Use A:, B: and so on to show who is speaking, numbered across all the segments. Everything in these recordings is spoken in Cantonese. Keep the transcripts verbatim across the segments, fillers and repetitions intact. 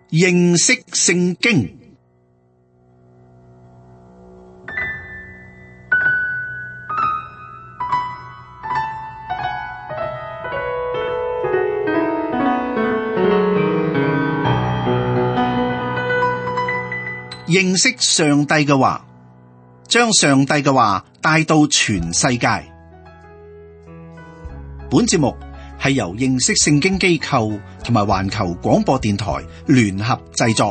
A: 認識聖經。認識上帝嘅話，將上帝嘅話帶到全世界。本節目係由認識聖經機構同埋環球廣播電台聯合製作。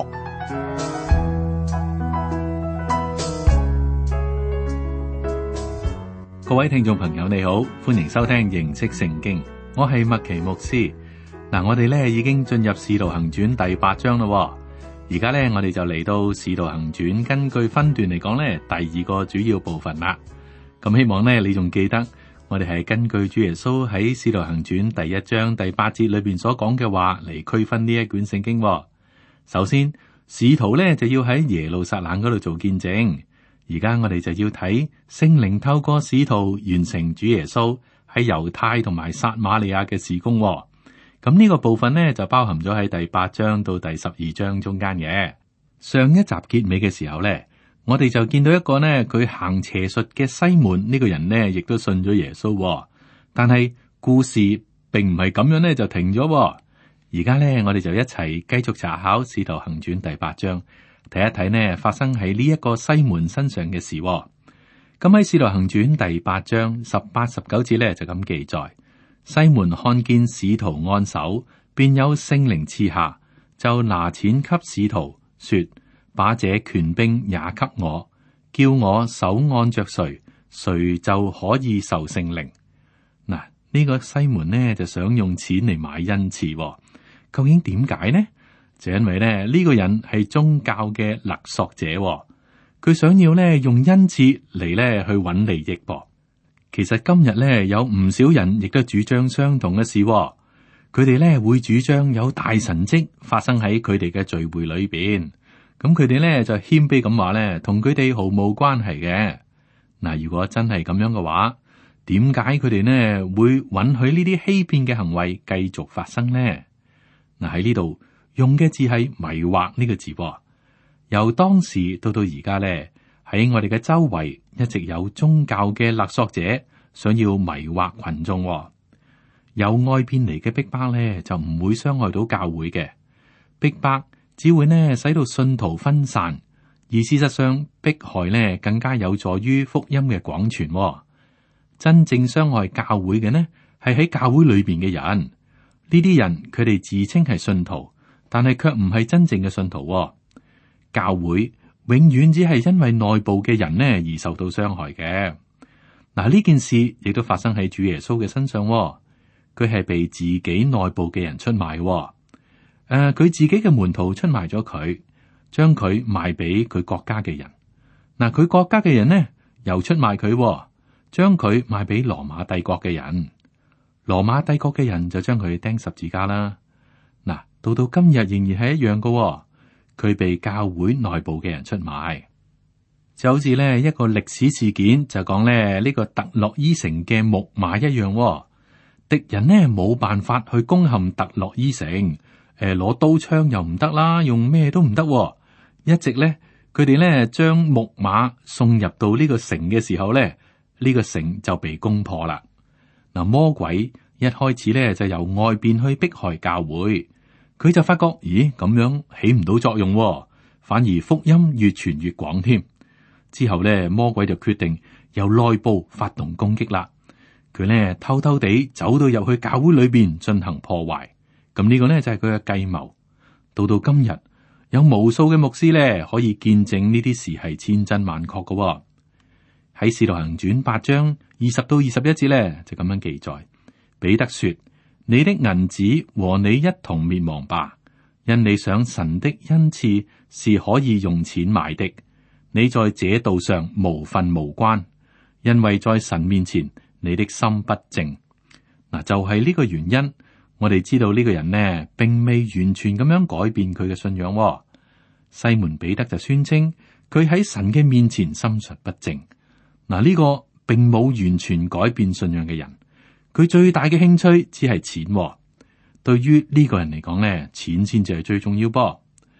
B: 各位聽眾朋友你好，歡迎收聽認識聖經，我係麥奇牧師。嗱，我哋咧已經進入使徒行傳第八章啦。而家咧，我哋就嚟到《使徒行傳》，根據分段嚟講咧，第二個主要部分啦。咁希望咧，你仲記得我哋係根據主耶穌喺《使徒行傳》第一章第八節裏邊所講嘅話嚟區分呢一卷聖經。首先，使徒咧就要喺耶路撒冷嗰度做見證。而家我哋就要睇聖靈透過使徒完成主耶穌喺猶太同埋撒瑪利亞嘅事工。咁呢個部分呢，就包含咗喺第八章到第十二章中間嘅。上一集結尾嘅時候呢，我哋就見到一個呢，佢行邪術嘅西門呢個人呢，亦都信咗耶穌。但係故事並唔係咁樣呢，就停咗。而家呢，我哋就一齊繼續查考《使徒行傳》第八章，睇一睇呢發生喺呢一個西門身上嘅事。咁喺《使徒行傳》第八章十八、十九節呢，就咁記載。西門看見使徒按手，便有聖靈賜下，就拿錢給使徒，說：把這權柄也給我，叫我手按着誰，誰就可以受聖靈。嗱，呢個西門呢就想用錢嚟買恩賜，究竟點解呢？就因為呢呢個人係宗教嘅勒索者，佢想要呢用恩賜嚟呢去揾利益噃。其實今日咧有唔少人亦都主張相同嘅事，佢哋咧會主張有大神蹟發生喺佢哋嘅聚會裏邊，咁佢哋咧就謙卑咁話咧，同佢哋毫無關係嘅。嗱，如果真係咁樣嘅話，點解佢哋呢會允許呢啲欺騙嘅行為繼續發生呢？嗱，喺呢度用嘅字係迷惑呢個字，由當時到到而家咧。喺我哋嘅周圍一直有宗教嘅勒索者想要迷惑群眾，由外邊嚟嘅逼迫咧就唔會傷害到教會嘅，逼迫只會呢使到信徒分散，而事實上迫害呢更加有助於福音嘅廣傳。真正傷害教會嘅呢係喺教會裏邊嘅人，呢啲人佢哋自稱係信徒，但係卻唔係真正嘅信徒。教會永遠只係因為內部嘅人呢而受到傷害嘅。嗱，呢件事亦都發生喺主耶穌嘅身上，佢係被自己內部嘅人出賣。誒、呃，佢自己嘅門徒出賣咗佢，將佢賣俾佢國家嘅人。嗱，佢國家嘅人呢又出賣佢，將佢賣俾羅馬帝國嘅人。羅馬帝國嘅人就將佢釘十字架啦。嗱，到到今日仍然係一樣噶。佢被教會內部嘅人出賣，就好似呢一個歷史事件就講咧呢個特洛伊城嘅木馬一樣。敵人呢冇辦法去攻陷特洛伊城，誒攞刀槍又唔得啦，用咩都唔得。一直咧佢哋咧將木馬送入到呢個城嘅時候咧，呢個城就被攻破啦。嗱，魔鬼一開始咧就由外邊去迫害教會。佢就發覺，咦，咁樣起唔到作用，反而福音越傳越廣添。之後咧，魔鬼就決定由內部發動攻擊啦。佢咧偷偷地走到入去教會裏邊進行破壞。咁呢個咧就係佢嘅計謀。到到今日，有無數嘅牧師咧可以見證呢啲事係千真萬確嘅。喺《使徒行傳》八章二十到二十一節咧就咁樣記載。彼得說：你的銀子和你一同滅亡吧，因你想神的恩賜是可以用錢買的。你在這道上無份無關，因為在神面前你的心不正。嗱，就係呢個原因，我哋知道呢個人呢，並未完全咁樣改變佢嘅信仰。西門彼得就宣稱佢喺神嘅面前心術不正。嗱，呢個並冇完全改變信仰嘅人。佢最大嘅興趣只係錢，對於呢個人嚟講咧，錢先至係最重要噃。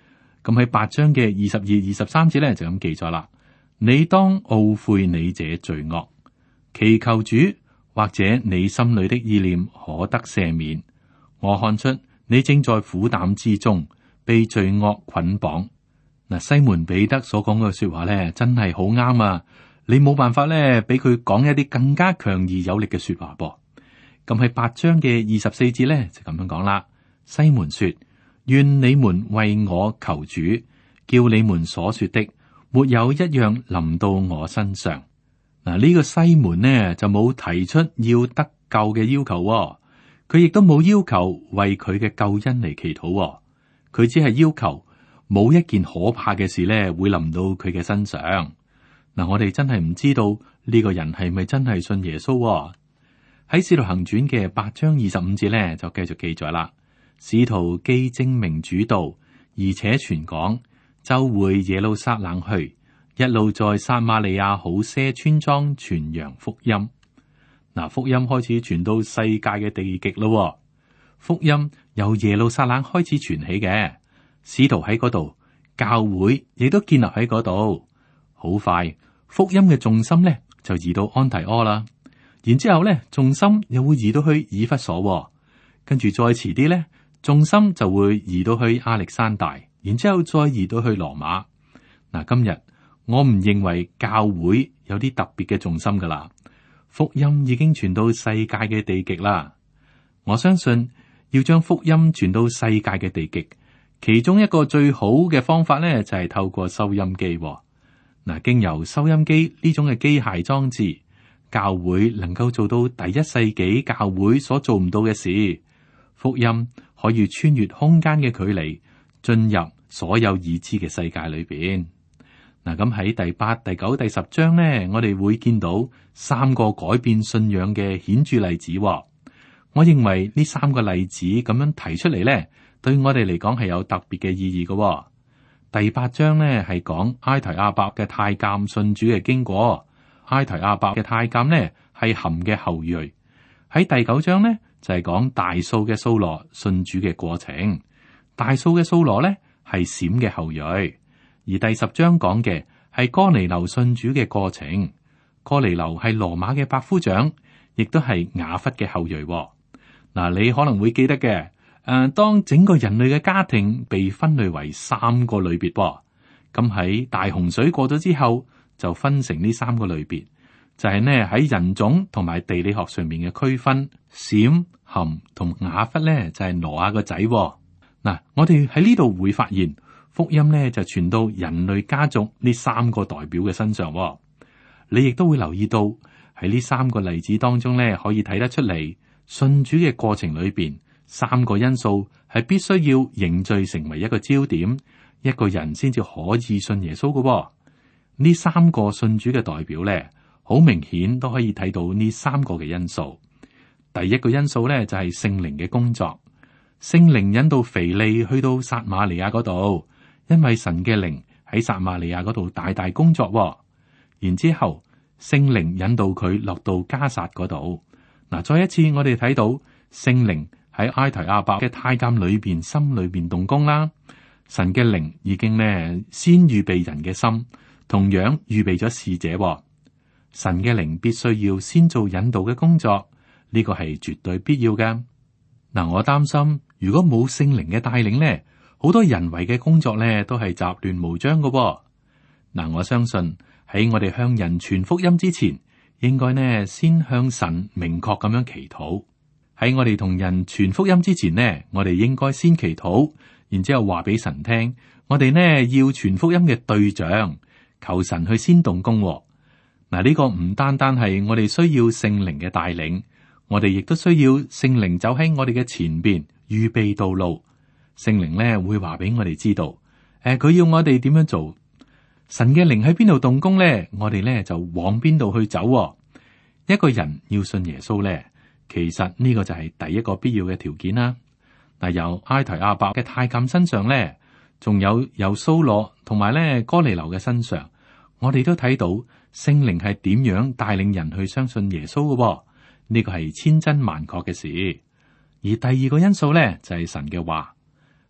B: 咁喺八章嘅二十二、二十三節咧就咁記咗啦。你當懊悔你這罪惡，祈求主，或者你心裏的意念可得赦免。我看出你正在苦膽之中，被罪惡捆綁。嗱，西門彼得所講嘅說話咧，真係好啱啊！你冇辦法咧，俾佢講一啲更加強而有力嘅說話噃。咁喺八章嘅二十四節咧就咁樣講啦。西門說：願你們為我求主，叫你們所說的沒有一樣臨到我身上。嗱，呢個西門呢就冇提出要得救嘅要求喎，佢亦都冇要求為佢嘅救恩嚟祈禱喎，佢只係要求冇一件可怕嘅事咧會臨到佢嘅身上。嗱，我哋真係唔知道呢個人係咪真係信耶穌喎。喺使徒行傳嘅八章二十五節咧就繼續記載啦。使徒既證明主道，而且傳講，就回耶路撒冷去，一路在撒瑪利亞好些村莊傳揚福音。嗱，福音開始傳到世界嘅地極咯。福音由耶路撒冷開始傳起嘅，使徒喺嗰度，教會亦都建立喺嗰度。好快，福音嘅重心咧就移到安提阿啦。然之後咧，重心又會移到去以弗所，跟住再遲啲咧，重心就會移到去亞歷山大，然之後再移到去羅馬。嗱，今日我唔認為教會有啲特別嘅重心噶啦，福音已經傳到世界嘅地極啦。我相信要將福音傳到世界嘅地極，其中一個最好嘅方法咧就係透過收音機。嗱，經由收音機呢種嘅機械裝置，教會能夠做到第一世紀教會所做唔到嘅事。福音可以穿越空間嘅距離，進入所有已知嘅世界裏邊。嗱，咁喺第八、第九、第十章呢，我哋會見到三個改變信仰嘅顯著例子。我認為呢三個例子咁樣提出嚟呢，對我哋嚟講係有特別嘅意義嘅。第八章呢係講埃提阿伯嘅太監信主嘅經過。埃提阿伯嘅太監呢係含嘅後裔。喺第九章呢就係講大數嘅掃羅信主嘅過程。大數嘅掃羅呢係閃嘅後裔，而第十章講嘅係哥尼流信主嘅過程。哥尼流係羅馬嘅百夫長，亦都係雅弗嘅後裔。嗱，你可能會記得嘅。誒、啊，當整個人類嘅家庭被分類為三個類別，咁喺大洪水過咗之後，就分成呢三個類別，就係呢喺人種同埋地理學上面嘅區分。閃、含同雅弗咧就係挪亞個仔。嗱，我哋喺呢度會發現福音咧就傳到人類家族呢三個代表嘅身上。你亦都會留意到喺呢三個例子當中咧，可以睇得出嚟信主嘅過程裏邊。三個因素係必須要凝聚成為一個焦點，一個人先至可以信耶穌嘅。呢三個信主嘅代表咧，好明顯都可以睇到呢三個嘅因素。第一個因素咧就係聖靈嘅工作，聖靈引導腓利去到撒瑪利亞嗰度，因為神嘅靈喺撒瑪利亞嗰度大大工作。然之後聖靈引導佢落到加撒嗰度。嗱，再一次我哋睇到聖靈喺埃提阿伯嘅太監裏邊心裏邊動工啦，神嘅靈已經呢先預備人嘅心，同樣預備咗使者。神嘅靈必須要先做引導嘅工作，呢個係絕對必要嘅。嗱，我擔心如果冇聖靈嘅帶領呢，好多人為嘅工作呢都係雜亂無章嘅。嗱，我相信喺我哋向人傳福音之前，應該呢先向神明確咁樣祈禱。喺我哋同人傳福音之前呢，我哋應該先祈禱，然之後話俾神聽，我哋呢要傳福音嘅對象，求神去先動工。嗱，呢個唔單單係我哋需要聖靈嘅帶領，我哋亦都需要聖靈走喺我哋嘅前邊，預備道路。聖靈呢會話俾我哋知道，誒、呃，佢要我哋點樣做。神嘅靈喺邊度動工呢？我哋呢就往邊度去走。一個人要信耶穌呢，其實呢個就係第一個必要嘅條件啦。嗱，由埃提阿伯嘅太監身上咧，仲有由掃羅同埋咧哥尼流嘅身上，我哋都睇到聖靈係點樣帶領人去相信耶穌嘅。呢個係千真萬確嘅事。而第二個因素咧就係神嘅話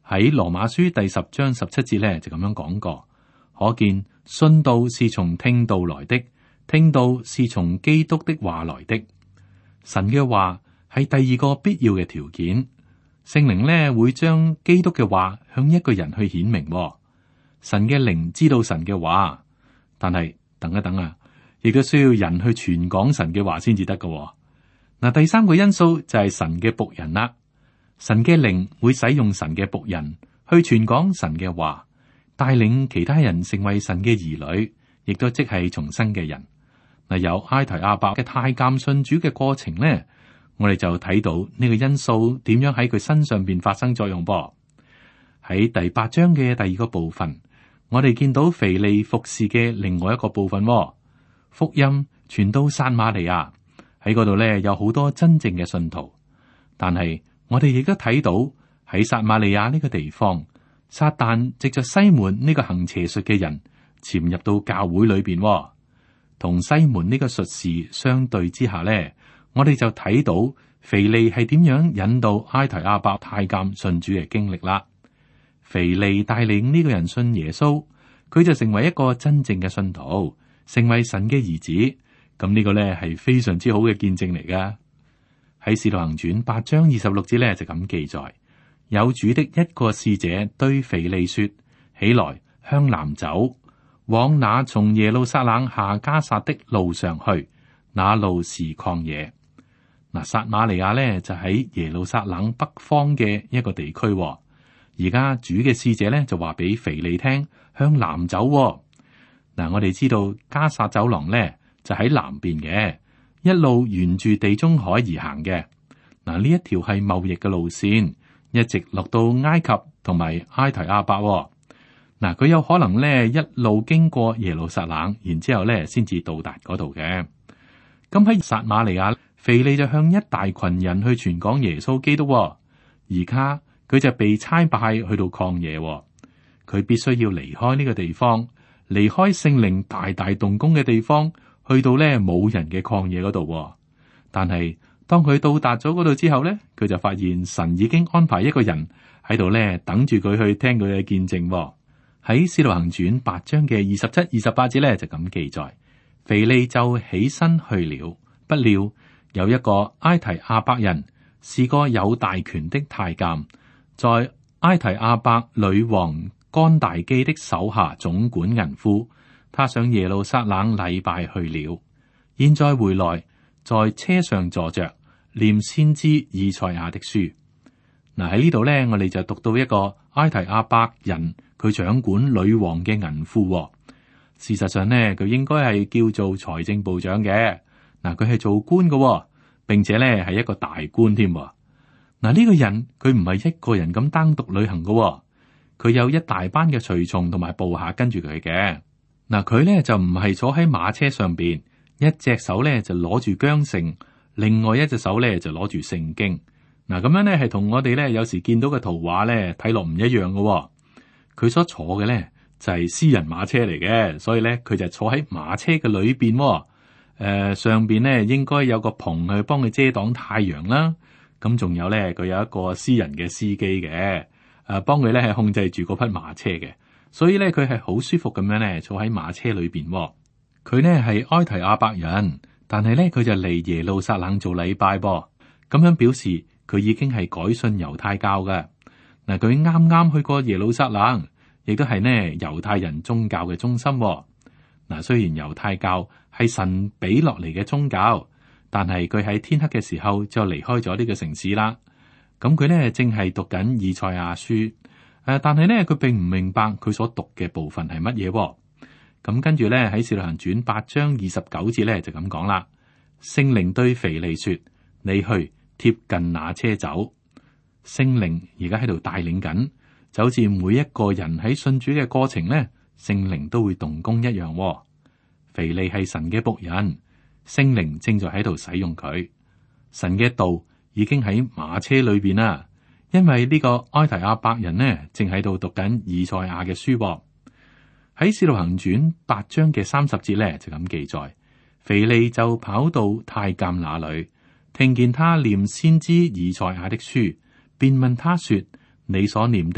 B: 喺羅馬書第十章十七節咧就咁樣講過，可見信道是從聽道來的，聽道是從基督的話來的。神嘅話係第二個必要嘅條件，聖靈咧會將基督嘅話向一個人去顯明。神嘅靈知道神嘅話，但係等一等啊，亦都需要人去傳講神嘅話先至得㗎。嗱，第三個因素就係神嘅僕人啦。神嘅靈會使用神嘅僕人去傳講神嘅話，帶領其他人成為神嘅兒女，亦都即係重生嘅人。嗱，有埃提阿伯嘅太監信主嘅過程呢，我哋就睇到呢個因素點樣喺佢身上邊發生作用噃。喺第八章嘅第二個部分，我哋見到腓利服侍嘅另外一個部分，福音傳到撒瑪利亞，喺嗰度咧有好多真正嘅信徒，但係我哋亦都睇到喺撒瑪利亞呢個地方，撒旦藉着西門呢個行邪術嘅人潛入到教會裏邊，同西門呢個術士相對之下咧，我哋就睇到腓利係點樣引導埃提阿伯太監信主嘅經歷啦。腓利帶領呢個人信耶穌，佢就成為一個真正嘅信徒，成為神嘅兒子。咁呢個咧係非常之好嘅見證嚟噶。喺《使徒行傳》八章二十六節咧就咁記載，有主的一個使者對腓利說：起來，向南走，往那從耶路撒冷下迦薩的路上去，那路是曠野。嗱，撒瑪利亞咧就喺耶路撒冷北方嘅一個地區。而家主嘅使者咧就話俾腓利聽，向南走。嗱，我哋知道迦薩走廊咧就喺南邊嘅，一路沿住地中海而行嘅。嗱，呢一條係貿易嘅路線，一直落到埃及同埋埃提阿伯。嗱，佢有可能咧一路經過耶路撒冷，然之後咧先至到達嗰度嘅。咁喺撒瑪利亞，腓利就向一大群人去傳講耶穌基督。而家佢就被差派去到曠野，佢必須要離開呢個地方，離開聖靈大大動工嘅地方，去到咧冇人嘅曠野嗰度。但係當佢到達咗嗰度之後咧，佢就發現神已經安排一個人喺度咧等住佢去聽佢嘅見證。喺《使徒行傳》八章嘅二十七、二十八節咧就咁記載，腓利就起身去了，不料有一個埃提阿伯人，是個有大權的太監，在埃提阿伯女王干大基的手下總管銀庫，他上耶路撒冷禮拜去了。現在回來，在車上坐着，念先知以賽亞的書。嗱，喺呢度咧，我哋就讀到一個埃提阿伯人，佢掌管女王嘅銀庫。事實上呢，佢應該係叫做財政部長嘅。嗱，佢係做官嘅，並且咧係一個大官添。嗱，呢個人佢唔係一個人咁單獨旅行嘅，佢有一大班嘅隨從同埋部下跟住佢嘅。嗱，佢咧就唔係坐喺馬車上邊，一隻手咧就攞住韁繩，另外一隻手咧就攞住聖經。嗱，咁樣咧係同我哋咧有時見到嘅圖畫咧睇落唔一樣嘅。佢所坐嘅咧就係私人馬車嚟嘅，所以咧佢就坐喺馬車嘅裏邊。誒、呃，上邊咧應該有個棚去幫佢遮擋太陽啦。咁仲有咧，佢有一個私人嘅司機嘅，誒，幫佢咧係控制住嗰匹馬車嘅，所以咧佢係好舒服咁樣咧坐喺馬車裏邊。佢呢係埃提阿伯人，但係咧佢就嚟耶路撒冷做禮拜噃，咁樣表示佢已經係改信猶太教嘅。嗱，佢啱啱去過耶路撒冷，亦都係呢猶太人宗教嘅中心。嗱，雖然猶太教係神俾落嚟嘅宗教，但係佢喺天黑嘅時候就離開咗呢個城市啦。咁佢咧正係讀緊以賽亞書，誒，但係咧佢並唔明白佢所讀嘅部分係乜嘢。咁跟住咧喺《使徒行傳》八章二十九節咧就咁講啦。聖靈對腓利說：你去貼近那車走。聖靈而家喺度帶領緊，就好似每一個人喺信主嘅過程咧，聖靈都會動工一樣。腓利係神嘅僕人。聖靈正在喺度使用佢，神嘅道已經喺馬車裏邊啦。因為呢個埃提阿伯人呢，正喺度讀緊以賽亞嘅書。喺使徒行傳八章嘅三十節咧就咁記載，腓利就跑到太監那裏，聽見他念先知以賽亞的書，便問他說：你所念的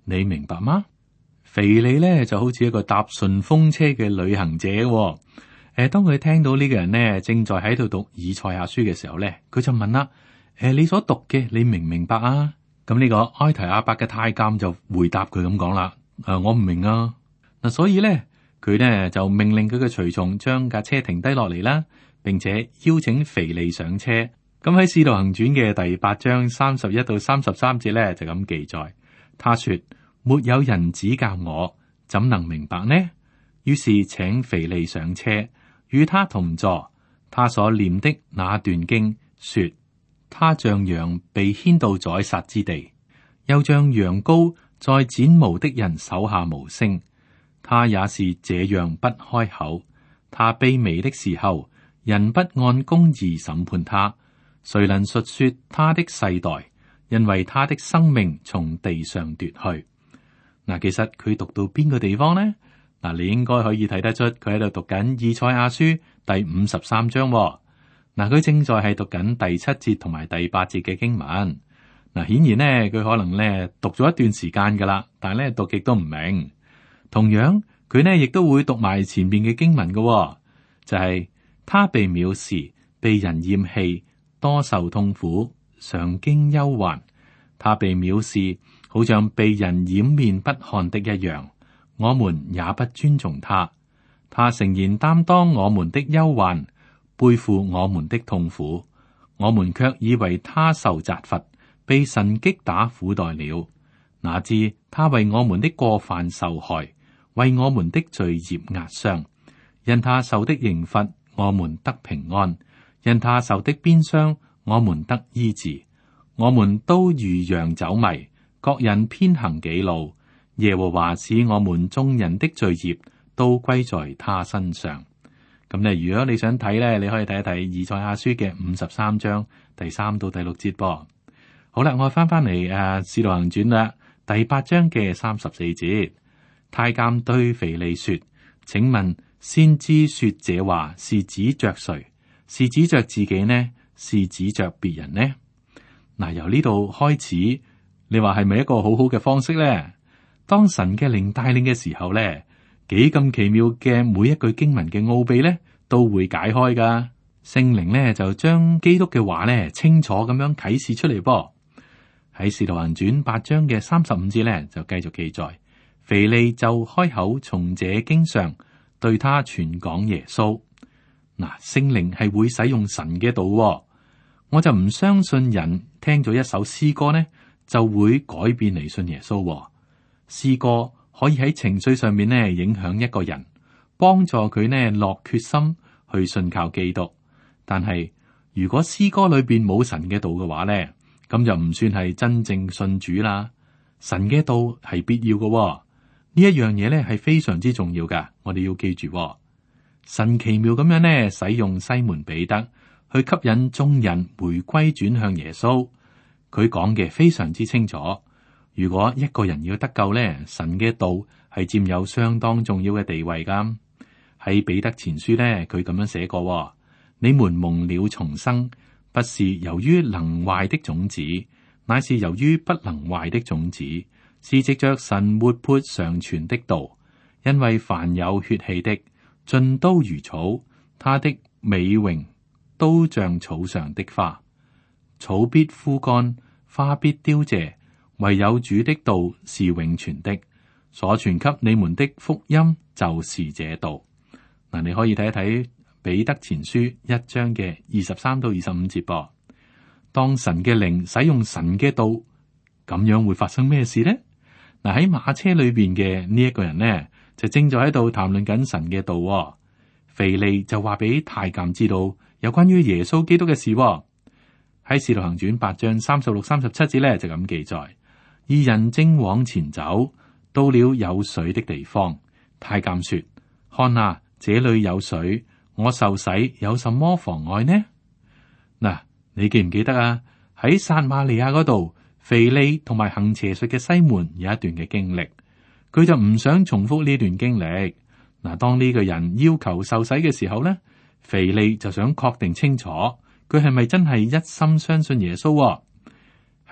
B: 你明白嗎？腓利呢就好似一個搭順風車嘅旅行者、哦。誒，當佢聽到呢個人呢正在喺度讀以賽亞書嘅時候呢，佢就問啦：誒，你所讀嘅你明唔明白啊？咁呢個埃提阿伯嘅太監就回答佢咁講啦：誒，我唔明啊。嗱，所以呢，佢呢就命令佢嘅隨從將架車停低落嚟啦，並且邀請腓利上車。咁喺《使徒行傳》嘅第八章三十一到三十三節呢，就咁記載，他說：沒有人指教我，怎能明白呢？於是請腓利上車。與他同坐，他所念的那段經說：他像羊被牽到宰殺之地，又像羊羔在剪毛的人手下無聲。他也是這樣不開口。他卑微的時候，人不按公義審判他。誰能述說他的世代？因為他的生命從地上奪去。嗱，其實佢讀到邊個地方呢？嗱，你應該可以睇得出佢喺度讀緊以賽亞書第五十三章。嗱，佢正在係讀緊第七節同埋第八節嘅經文。嗱，顯然呢，佢可能咧讀咗一段時間噶啦，但係咧讀極都唔明。同樣，佢呢亦都會讀埋前面嘅經文嘅，就係、是、他被藐視，被人厭棄，多受痛苦，常經憂患。他被藐視，好像被人掩面不看的一樣。我們也不尊重他，他誠然擔當我們的憂患，背負我們的痛苦，我們卻以為他受責罰，被神擊打苦待了。哪知他為我們的過犯受害，為我們的罪孽壓傷。因他受的刑罰，我們得平安；因他受的鞭傷，我們得醫治。我們都如羊走迷，各人偏行己路。耶和華使我們眾人的罪孽都歸在他身上。咁咧，如果你想睇咧，你可以睇一睇以賽亞書嘅五十三章第三到第六節噃。好啦，我翻翻嚟誒《使徒行傳》啦，第八章嘅三十四節。太監對腓利說：請問先知說這話是指着誰？是指着自己呢？是指着別人呢？嗱，由呢度開始，你話係咪一個好好嘅方式咧？當神嘅靈帶領嘅時候咧，幾咁奇妙嘅每一句經文嘅奧秘咧，都會解開噶。聖靈咧就將基督嘅話咧清楚咁樣啟示出嚟噃。喺使徒行傳八章嘅三十五節咧就繼續記載，腓利就開口從這經上對他傳講耶穌。嗱，聖靈係會使用神嘅道，我就唔相信人聽咗一首詩歌呢就會改變嚟信耶穌。詩歌可以喺情緒上面呢影響一個人，幫助佢呢落決心去信靠基督。但係如果詩歌裏邊冇神嘅道嘅話呢，咁就唔算係真正信主啦。神嘅道係必要嘅，呢一樣嘢呢係非常之重要噶。我哋要記住，神奇妙咁樣呢使用西門彼得去吸引眾人回歸轉向耶穌。佢講嘅非常之清楚。如果一個人要得救咧，神嘅道係佔有相當重要嘅地位噶。喺彼得前書咧，佢咁樣寫過：你們蒙了重生，不是由於能壞的種子，乃是由於不能壞的種子，是藉着神活潑常存的道。因為凡有血氣的，盡都如草，他的美榮都像草上的花，草必枯乾，花必凋謝。唯有主的道是永存的，所傳給你們的福音就是這道。嗱，你可以睇一睇彼得前書一章嘅二十三到二十五節噃。當神嘅靈使用神嘅道，咁樣會發生咩事呢？嗱，喺馬車裏邊嘅呢一個人呢，就正在喺度談論緊神嘅道。腓利就話俾太監知道有關於耶穌基督嘅事。喺使徒行傳八章三十六、三十七節咧就咁記載。二人正往前走，到了有水的地方。太監說：看啊，這裏有水，我受洗有什麼妨礙呢？嗱，你記唔記得啊？喺撒瑪利亞嗰度，腓利同埋行邪術嘅西門有一段嘅經歷，佢就唔想重複呢段經歷。嗱，當呢個人要求受洗嘅時候咧，腓利就想確定清楚，佢係咪真係一心相信耶穌？喺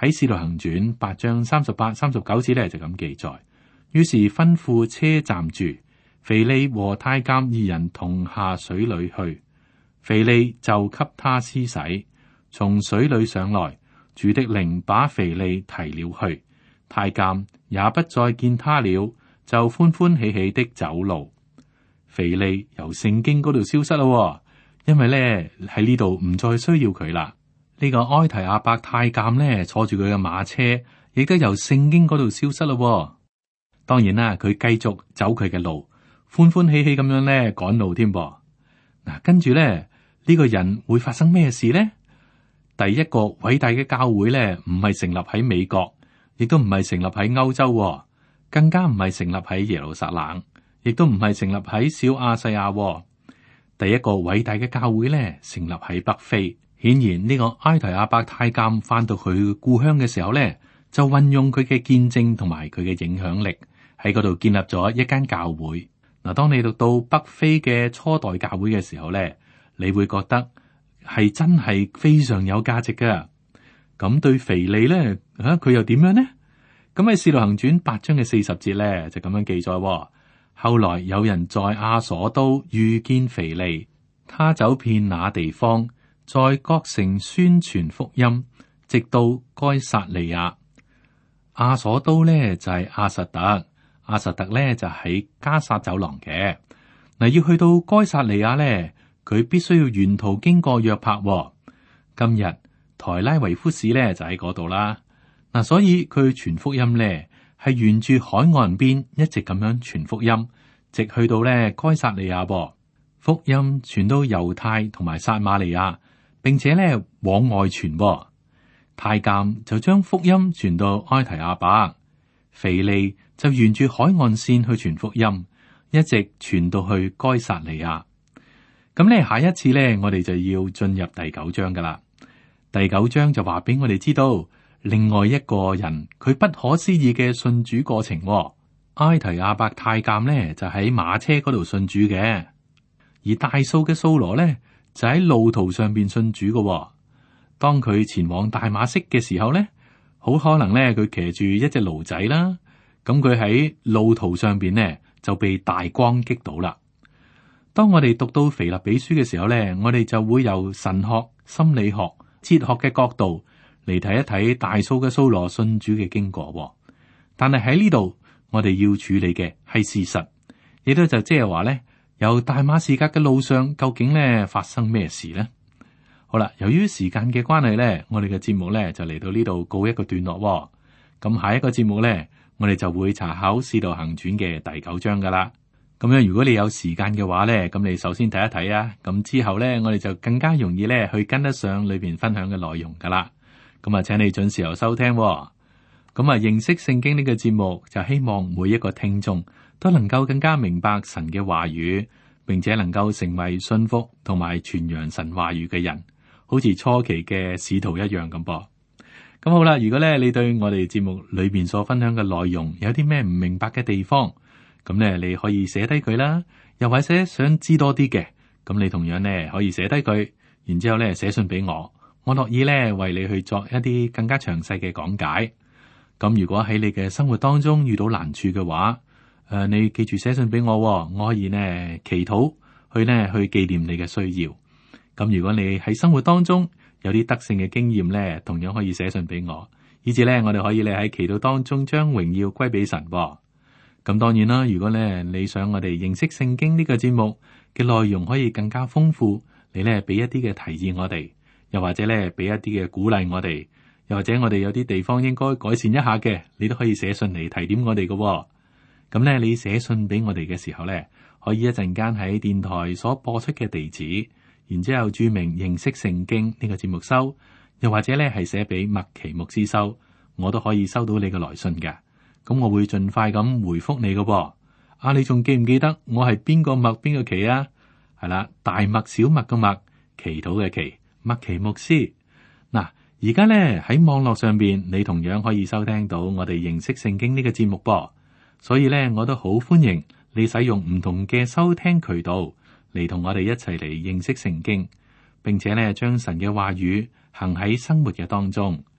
B: 喺《使徒行傳》八章三十八、三十九節咧就咁記載。於是吩咐車站住，腓利和太監二人同下水裏去。腓利就給他施洗，從水裏上來，主的靈把腓利提了去。太監也不再見他了，就歡歡喜喜的走路。腓利由聖經嗰度消失咯，因為咧喺呢度唔再需要佢啦。呢、這個埃提阿伯太監咧坐住佢嘅馬車，亦都由聖經嗰度消失咯。當然啦，佢繼續走佢嘅路，歡歡喜喜咁樣咧趕路添噃。嗱，跟住咧呢、這個人會發生咩事呢？第一個偉大嘅教會咧，唔係成立喺美國，亦都唔係成立喺歐洲，更加唔係成立喺耶路撒冷，亦都唔係成立喺小亞細亞。第一個偉大嘅教會咧，成立喺北非。顯然呢個埃提阿伯太監翻到佢故鄉嘅時候咧，就運用佢嘅見證同埋佢嘅影響力喺嗰度建立咗一間教會。嗱，當你讀到北非嘅初代教會嘅時候咧，你會覺得係真係非常有價值㗎。咁對腓利咧，吓佢又點樣呢？咁喺《使徒行傳》八章嘅四十節咧，就咁樣記載。後來有人在亞索都遇見腓利，他走遍那地方，在各城宣傳福音，直到該撒利亞。亞索都咧就係亞實突，亞實突咧就喺加薩走廊嘅。嗱，要去到該撒利亞咧，佢必須要沿途經過約帕。今日台拉維夫市咧就喺嗰度啦。嗱，所以佢傳福音咧係沿住海岸邊一直咁樣傳福音，直去到咧該撒利亞噃。福音傳到猶太同埋撒瑪利亞，並且咧往外傳噃。太監就將福音傳到埃提阿伯，腓利就沿住海岸線去傳福音，一直傳到去該撒利亞。咁咧下一次咧，我哋就要進入第九章噶啦。第九章就話俾我哋知道。另外一個人佢不可思議嘅信主過程。埃提阿伯太監呢就喺馬車嗰度信主嘅，而大數嘅掃羅呢就喺路途上邊信主嘅。當佢前往大馬色嘅時候呢，好可能呢佢騎住一隻驢仔啦，咁佢喺路途上邊呢就被大光擊倒啦。當我哋讀到腓立比書嘅時候呢，我哋就會由神學、心理學、哲學嘅角度嚟睇一睇大數嘅掃羅信主嘅經過。但係喺呢度，我哋要處理嘅係事實，亦都就即係話咧，由大馬士革嘅路上究竟咧發生咩事呢？好啦，由於時間嘅關係咧，我哋嘅節目咧就嚟到呢度告一個段落。咁下一個節目咧，我哋就會查考《使徒行傳》嘅第九章噶啦。咁樣如果你有時間嘅話咧，咁你首先睇一睇啊，咁之後咧，我哋就更加容易咧去跟得上裏邊分享嘅內容噶啦。咁啊，請你準時候收聽。咁啊，認識聖經呢個節目就希望每一個聽眾都能夠更加明白神嘅話語，並且能夠成為信服同埋傳揚神話語嘅人，好似初期嘅使徒一樣咁噃。咁好啦，如果咧你對我哋節目裏邊所分享嘅內容有啲咩唔明白嘅地方，咁咧你可以寫低佢啦。又或者想知多啲嘅，咁你同樣咧可以寫低佢，然之後咧寫信俾我。我樂意咧為你去作一啲更加詳細嘅講解。咁如果喺你嘅生活當中遇到難處嘅話，誒、呃，你記住寫信俾我，我可以呢祈禱去呢去紀念你嘅需要。咁如果你喺生活當中有啲得勝嘅經驗咧，同樣可以寫信俾我，以至咧我哋可以咧喺祈禱當中將榮耀歸俾神。咁當然啦，如果咧你想我哋認識聖經呢個節目嘅內容可以更加豐富，你咧俾一啲嘅提議我哋。又或者咧，俾一啲嘅鼓勵我哋，又或者我哋有啲地方應該改善一下嘅，你都可以寫信嚟提點我哋嘅。咁咧，你寫信俾我哋嘅時候咧，可以一陣間喺電台所播出嘅地址，然之後注明認識聖經呢個節目收，又或者咧係寫俾麥奇牧師收，我都可以收到你嘅來信嘅。咁我會盡快咁回覆你嘅。啊，你仲記唔記得我係邊個麥邊個奇啊？係啦，大麥小麥嘅麥，祈禱嘅祈。麥奇牧師。嗱，而家咧喺網絡上邊，你同樣可以收聽到我哋認識聖經呢個節目噃。所以咧，我都好歡迎你使用唔同嘅收聽渠道嚟同我哋一齊嚟認識聖經，並且咧將神嘅話語行喺生活嘅當中。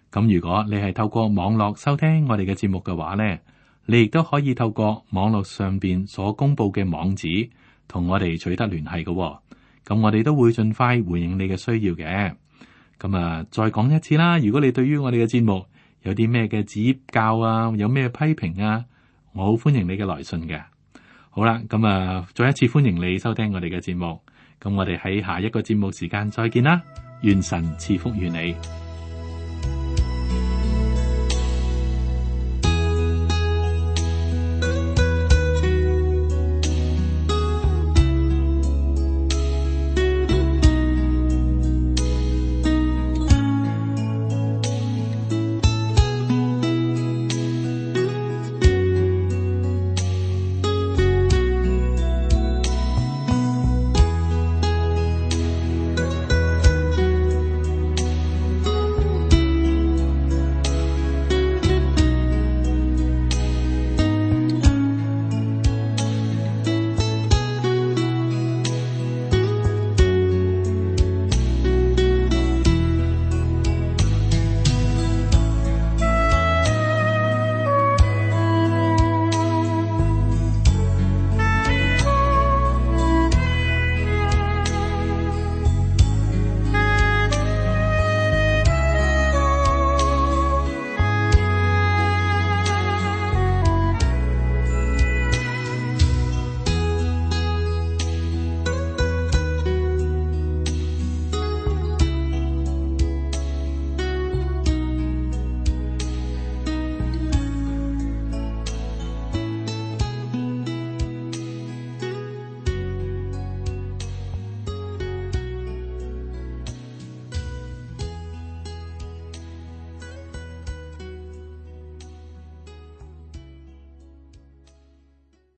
B: 咁如果你係透過網絡收聽我哋嘅節目嘅話呢，你亦都可以透過網絡上邊所公布嘅網址同我哋取得聯繫嘅。咁我哋都會盡快回應你嘅需要嘅。咁啊，再講一次啦，如果你對於我哋嘅節目有啲咩嘅指教啊，有咩批評啊，我好歡迎你嘅來信嘅。好啦，咁啊，再一次歡迎你收聽我哋嘅節目。咁我哋喺下一個節目時間再見啦，願神賜福於你。